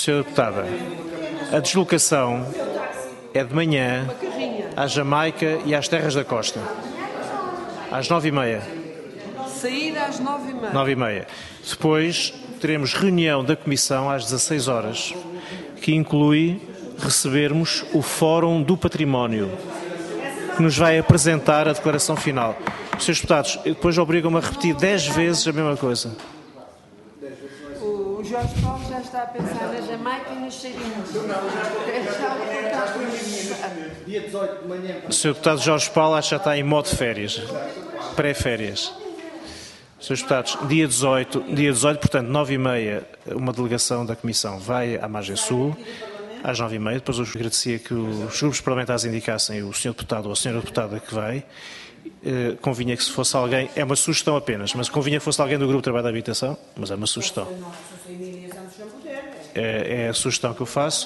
Senhora Deputada, a deslocação é de manhã à Jamaica e às Terras da Costa, às 9h30. Saída às 9h30. 9h30. Depois teremos reunião da Comissão às 16 horas, que inclui recebermos o Fórum do Património, que nos vai apresentar a declaração final. Senhores deputados, depois obrigam-me a repetir 10 vezes a mesma coisa. O Jorge Paulo já está a pensar na Jamaica e nos cheirinhos. Dia 18 de manhã. O Sr. Deputado Jorge Paulo acho que já está em modo de férias, pré-férias. Senhores deputados, dia 18, portanto, 9h30, uma delegação da Comissão vai à Margem Sul, às 9h30. Depois eu agradecia que os grupos parlamentares indicassem o Sr. Deputado ou a Sra. Deputada que vai. Convinha que se fosse alguém, é uma sugestão apenas, mas convinha que fosse alguém do Grupo de Trabalho da Habitação, mas é uma sugestão. É a sugestão que eu faço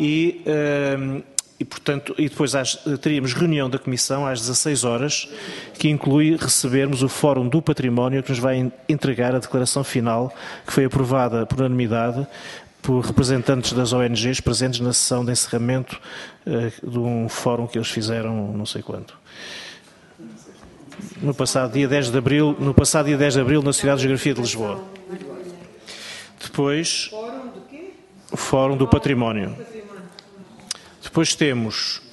portanto, depois teríamos reunião da Comissão às 16 horas, que inclui recebermos o Fórum do Património, que nos vai entregar a declaração final, que foi aprovada por unanimidade por representantes das ONGs presentes na sessão de encerramento de um fórum que eles fizeram não sei quando. No passado dia 10 de abril, na Sociedade de Geografia de Lisboa. Depois, o Fórum do Património. Depois temos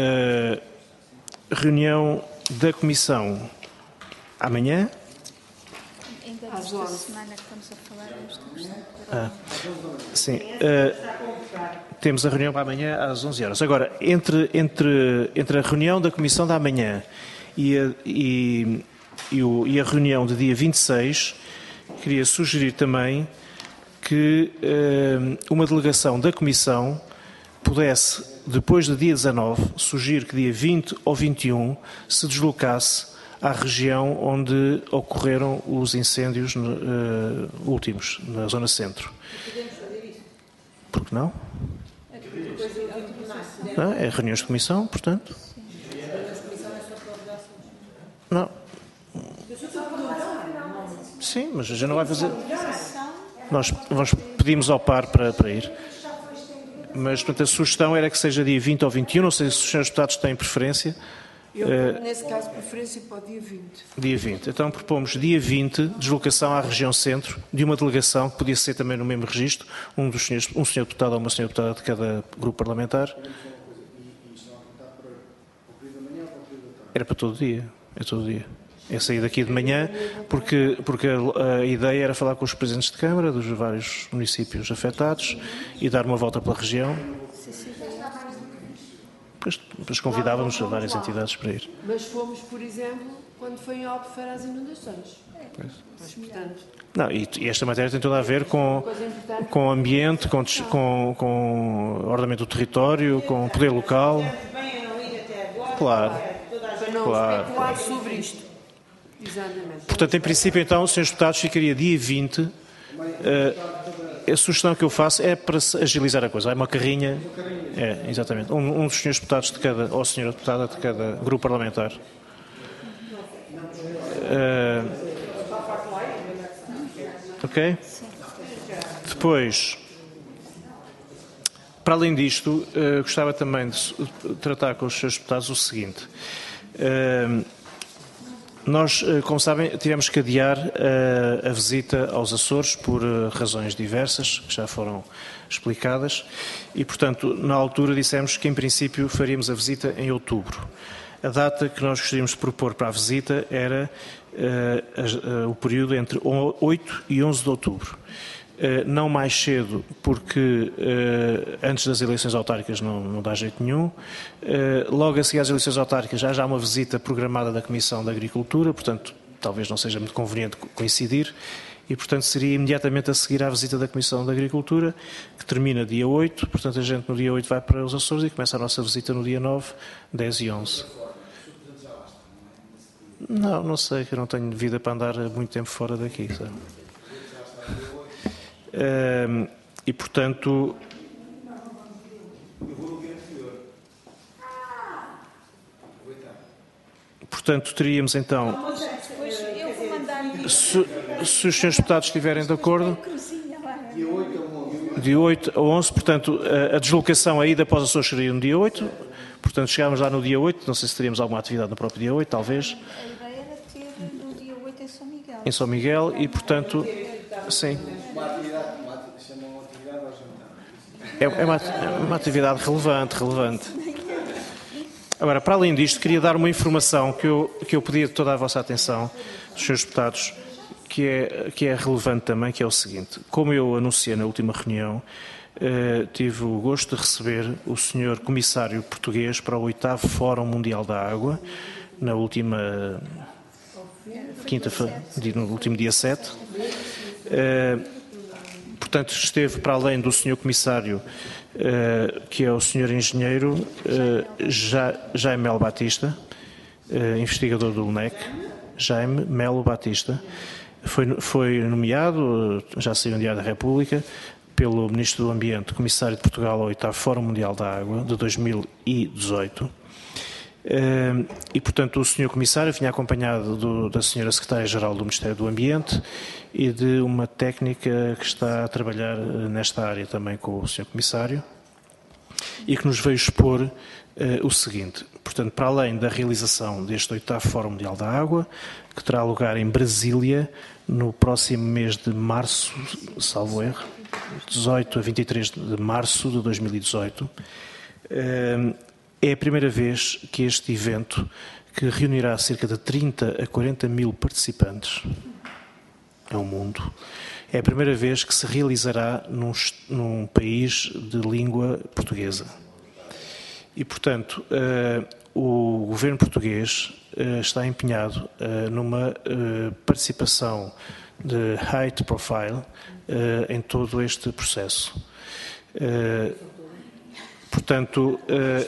reunião da Comissão amanhã. Ainda desta semana que estamos a falar desta questão. Sim. Temos a reunião para amanhã às 11 horas. Agora, entre a reunião da Comissão da manhã e a reunião de dia 26, queria sugerir também que uma delegação da Comissão pudesse, depois do dia 19, sugiro que dia 20 ou 21 se deslocasse à região onde ocorreram os incêndios últimos, na zona centro. Por que não? Não, é reuniões de comissão, portanto. Não. Sim, mas a gente não vai fazer. Nós pedimos ao par para ir. Mas, portanto, a sugestão era que seja dia 20 ou 21, não sei se os senhores deputados têm preferência. Nesse caso, preferência para o dia 20. Dia 20. Então, propomos dia 20, deslocação à região centro, de uma delegação, que podia ser também no mesmo registro, um senhor deputado ou uma senhora deputada de cada grupo parlamentar. Era para todo dia. É todo dia. É sair daqui de manhã, porque a ideia era falar com os presidentes de Câmara dos vários municípios afetados e dar uma volta pela região. Depois convidávamos várias entidades para ir. Mas fomos, por exemplo, quando foi em Albufeira às inundações. Mas, portanto... Não, e esta matéria tem tudo a ver com o ambiente, com ordenamento do território, com o poder local. Claro. Para não especular sobre isto. Exatamente. Portanto, em princípio, então, senhores deputados, ficaria dia 20. A sugestão que eu faço é para agilizar a coisa. É uma carrinha. É, exatamente. Um dos senhores deputados de cada, ou a senhora deputada de cada grupo parlamentar. Ok? Depois, para além disto, gostava também de tratar com os senhores deputados o seguinte. Nós, como sabem, tivemos que adiar a visita aos Açores por razões diversas, que já foram explicadas, e, portanto, na altura dissemos que, em princípio, faríamos a visita em outubro. A data que nós gostaríamos de propor para a visita era o período entre 8 e 11 de outubro. Não mais cedo, porque antes das eleições autárquicas não dá jeito nenhum. Logo a seguir às eleições autárquicas já há uma visita programada da Comissão da Agricultura, portanto, talvez não seja muito conveniente coincidir, e, portanto, seria imediatamente a seguir à visita da Comissão da Agricultura, que termina dia 8, portanto, a gente no dia 8 vai para os Açores e começa a nossa visita no dia 9, 10 e 11. Não sei, que eu não tenho vida para andar muito tempo fora daqui, sabe? E, portanto, teríamos então, se os senhores deputados estiverem de acordo, dia 8 a 11, portanto, a deslocação, a ida para os Açores seria no dia 8, portanto, chegávamos lá no dia 8, não sei se teríamos alguma atividade no próprio dia 8, talvez. A ideia era ter no dia 8 em São Miguel. Em São Miguel e, portanto, sim. É uma atividade relevante. Agora, para além disto, queria dar uma informação que eu pedia de toda a vossa atenção, dos senhores deputados, que é relevante também, que é o seguinte. Como eu anunciei na última reunião, tive o gosto de receber o senhor comissário português para o 8º Fórum Mundial da Água, na última quinta-feira, no último dia 7. Portanto, esteve para além do senhor comissário, que é o senhor engenheiro Jaime Melo Batista, investigador do UNEC, Jaime Melo Batista. Foi nomeado, já saiu no Diário da República, pelo Ministro do Ambiente, Comissário de Portugal ao 8º Fórum Mundial da Água, de 2018. E, portanto, o Sr. Comissário vinha acompanhado da Sra. Secretária-Geral do Ministério do Ambiente e de uma técnica que está a trabalhar nesta área também com o Sr. Comissário e que nos veio expor o seguinte. Portanto, para além da realização deste 8º Fórum Mundial da Água, que terá lugar em Brasília no próximo mês de março, salvo erro, 18 a 23 de março de 2018, é a primeira vez que este evento, que reunirá cerca de 30 a 40 mil participantes ao mundo, é a primeira vez que se realizará num país de língua portuguesa. E, portanto, o governo português está empenhado numa participação de high profile em todo este processo. Portanto,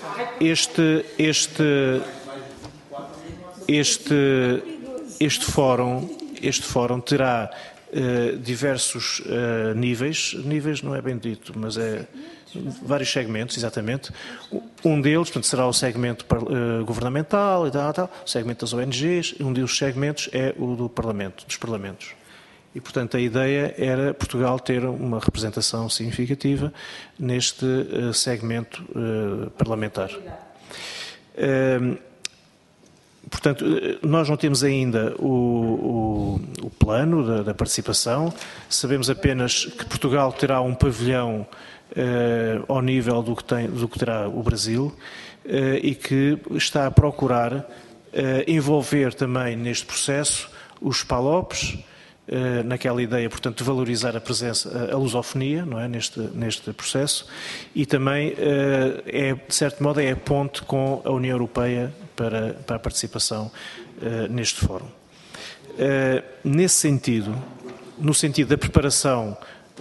este fórum terá diversos níveis não é bem dito, mas é vários segmentos, exatamente. Um deles, portanto, será o segmento governamental, o segmento das ONGs, e um dos segmentos é o do Parlamento, dos Parlamentos. E, portanto, a ideia era Portugal ter uma representação significativa neste segmento parlamentar. Portanto, nós não temos ainda o plano da participação, sabemos apenas que Portugal terá um pavilhão ao nível do que terá o Brasil e que está a procurar envolver também neste processo os PALOPs, naquela ideia, portanto, de valorizar a presença, a lusofonia, não é, neste processo, e também, de certo modo, é a ponte com a União Europeia para a participação neste fórum. Nesse sentido, no sentido da preparação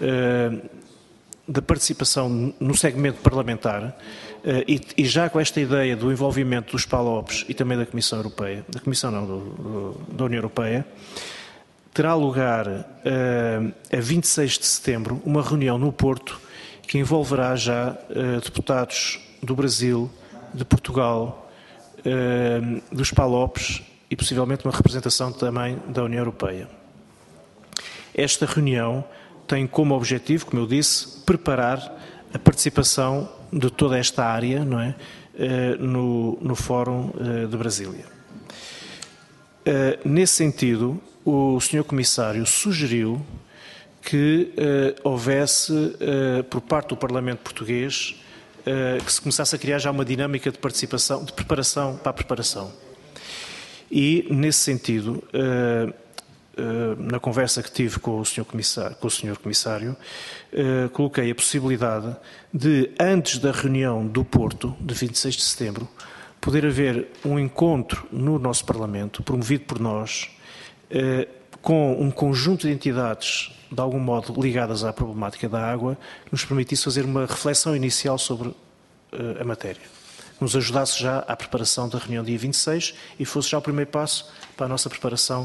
da participação no segmento parlamentar, e já com esta ideia do envolvimento dos PALOPs e também da Comissão Europeia, da União Europeia, terá lugar a 26 de setembro uma reunião no Porto que envolverá já deputados do Brasil, de Portugal, dos PALOPs e possivelmente uma representação também da União Europeia. Esta reunião tem como objetivo, como eu disse, preparar a participação de toda esta área, não é, no Fórum de Brasília. Nesse sentido, o Sr. Comissário sugeriu que houvesse, por parte do Parlamento Português, que se começasse a criar já uma dinâmica de participação, de preparação para a preparação. E, nesse sentido, na conversa que tive com o Sr. Comissário, coloquei a possibilidade de, antes da reunião do Porto, de 26 de setembro, poder haver um encontro no nosso Parlamento, promovido por nós, com um conjunto de entidades, de algum modo ligadas à problemática da água, que nos permitisse fazer uma reflexão inicial sobre a matéria. Que nos ajudasse já à preparação da reunião dia 26 e fosse já o primeiro passo para a nossa preparação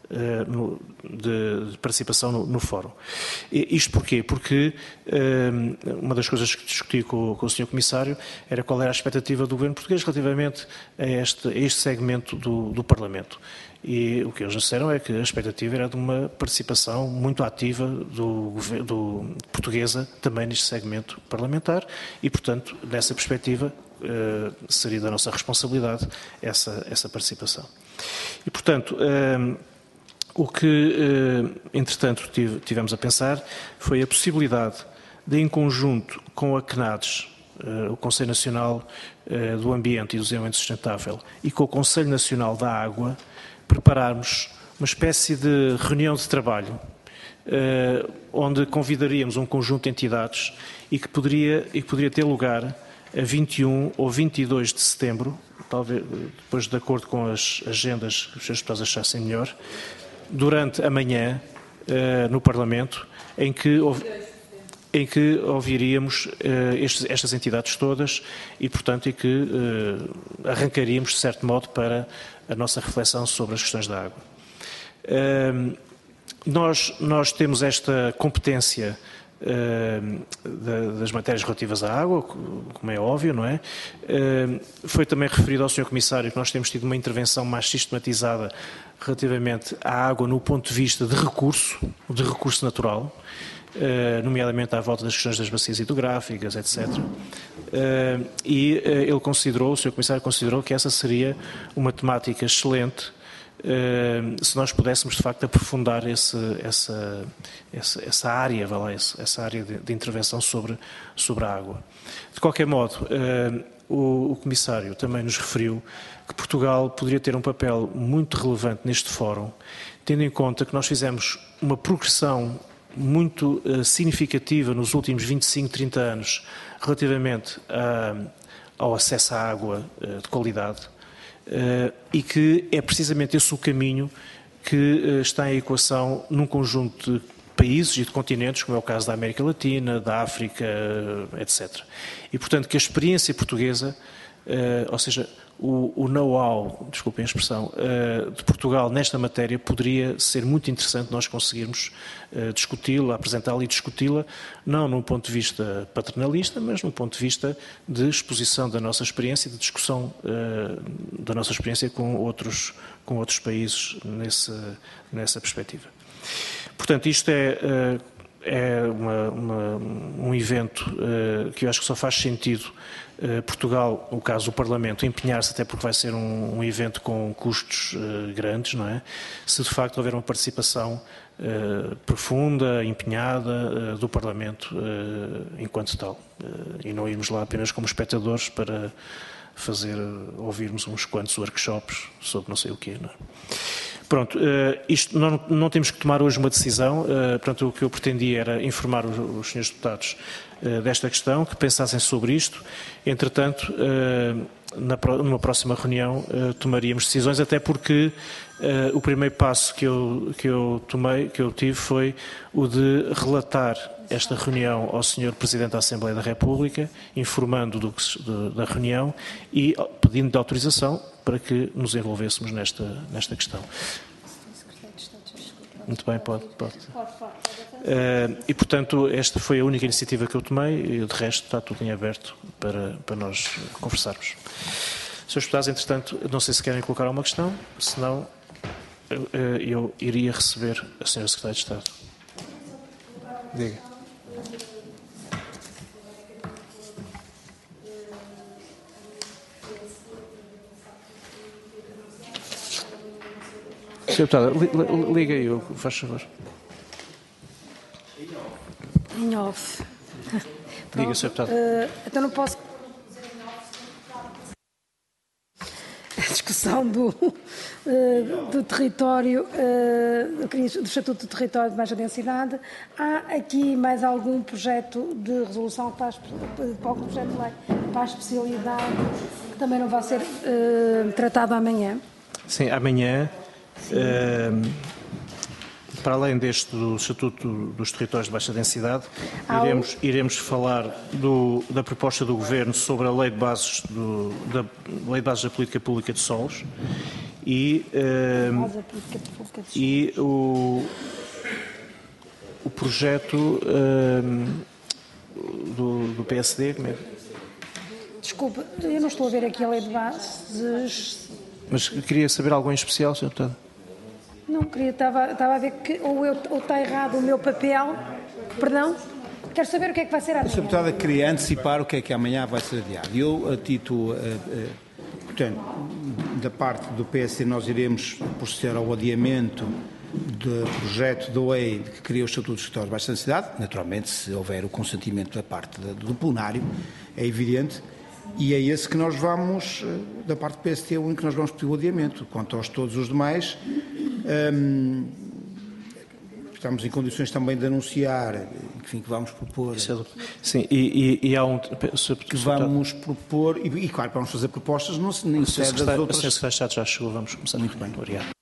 de participação no fórum. Isto porquê? Porque uma das coisas que discuti com o Sr. Comissário era qual era a expectativa do Governo português relativamente a este segmento do Parlamento. E o que eles disseram é que a expectativa era de uma participação muito ativa do portuguesa também neste segmento parlamentar e, portanto, nessa perspectiva, seria da nossa responsabilidade essa participação. E, portanto, o que, entretanto, tivemos a pensar foi a possibilidade de, em conjunto com a CNADES, o Conselho Nacional do Ambiente e do Desenvolvimento Sustentável, e com o Conselho Nacional da Água, prepararmos uma espécie de reunião de trabalho, onde convidaríamos um conjunto de entidades e que poderia ter lugar a 21 ou 22 de setembro, talvez depois de acordo com as agendas que os senhores deputados achassem melhor, durante a manhã no Parlamento, em que ouviríamos estas entidades todas e, portanto, que arrancaríamos, de certo modo, para a nossa reflexão sobre as questões da água. Nós temos esta competência das matérias relativas à água, como é óbvio, não é? Foi também referido ao Sr. Comissário que nós temos tido uma intervenção mais sistematizada relativamente à água no ponto de vista de recurso natural, nomeadamente à volta das questões das bacias hidrográficas, etc. E o Sr. Comissário considerou que essa seria uma temática excelente se nós pudéssemos, de facto, aprofundar essa área, essa área de intervenção sobre a água. De qualquer modo, o Comissário também nos referiu que Portugal poderia ter um papel muito relevante neste fórum, tendo em conta que nós fizemos uma progressão muito significativa nos últimos 25, 30 anos relativamente ao acesso à água de qualidade, e que é precisamente esse o caminho que está em equação num conjunto de países e de continentes, como é o caso da América Latina, da África, etc. E, portanto, que a experiência portuguesa, ou seja, o know-how, desculpem a expressão, de Portugal nesta matéria poderia ser muito interessante nós conseguirmos discuti-la, apresentá-la e discuti-la, não num ponto de vista paternalista, mas num ponto de vista de exposição da nossa experiência, de discussão da nossa experiência com outros países nessa perspectiva. Portanto, isto é um evento que eu acho que só faz sentido Portugal, no caso do Parlamento, empenhar-se, até porque vai ser um evento com custos grandes, não é? Se de facto houver uma participação profunda, empenhada do Parlamento enquanto tal. E não irmos lá apenas como espectadores para ouvirmos uns quantos workshops sobre não sei o quê, não é? Pronto, isto não temos que tomar hoje uma decisão, portanto o que eu pretendia era informar os senhores deputados desta questão, que pensassem sobre isto. Entretanto, numa próxima reunião tomaríamos decisões, até porque o primeiro passo que eu tive foi o de relatar esta reunião ao Sr. Presidente da Assembleia da República, informando da reunião e pedindo-lhe autorização para que nos envolvêssemos nesta questão. Muito bem, pode. E, portanto, esta foi a única iniciativa que eu tomei e, de resto, está tudo em aberto para nós conversarmos. Senhores deputados, entretanto, não sei se querem colocar alguma questão, senão eu iria receber a Sra. Secretária de Estado. Diga. Sr. Deputada, liga aí, faz favor. Em off. Diga, Sr. Deputada. Então não posso... A discussão do território, do Estatuto do Território de Baixa Densidade. Há aqui mais algum projeto de resolução, algum projeto de lei para a especialidade, que também não vai ser tratado amanhã? Sim, amanhã... para além deste do Estatuto dos Territórios de Baixa Densidade, iremos falar da proposta do Governo sobre a Lei de Bases da Política Pública de Solos e o projeto do PSD, como é? Desculpe, eu não estou a ver aqui a lei de bases. Mas queria saber algo em especial, Sr. Deputado? Não, estava a ver que ou está errado o meu papel, perdão, quero saber o que é que vai ser amanhã. A Sra. Deputada queria antecipar o que é que amanhã vai ser adiado. Eu, a título, portanto, da parte do PSD, nós iremos proceder ao adiamento do projeto de lei que cria os estatutos de escritórios de baixa densidade, naturalmente, se houver o consentimento da parte do plenário, é evidente, e é esse que nós vamos, da parte do PSD, é o único que nós vamos pedir o adiamento. Quanto aos todos os demais, estamos em condições também de anunciar, enfim, que vamos propor... Sim, e há um... Que vamos propor, e claro, vamos fazer propostas, não se nem cede das outras... O Sr. Secretário de Estado já chegou, vamos começar. Muito bem. Obrigado.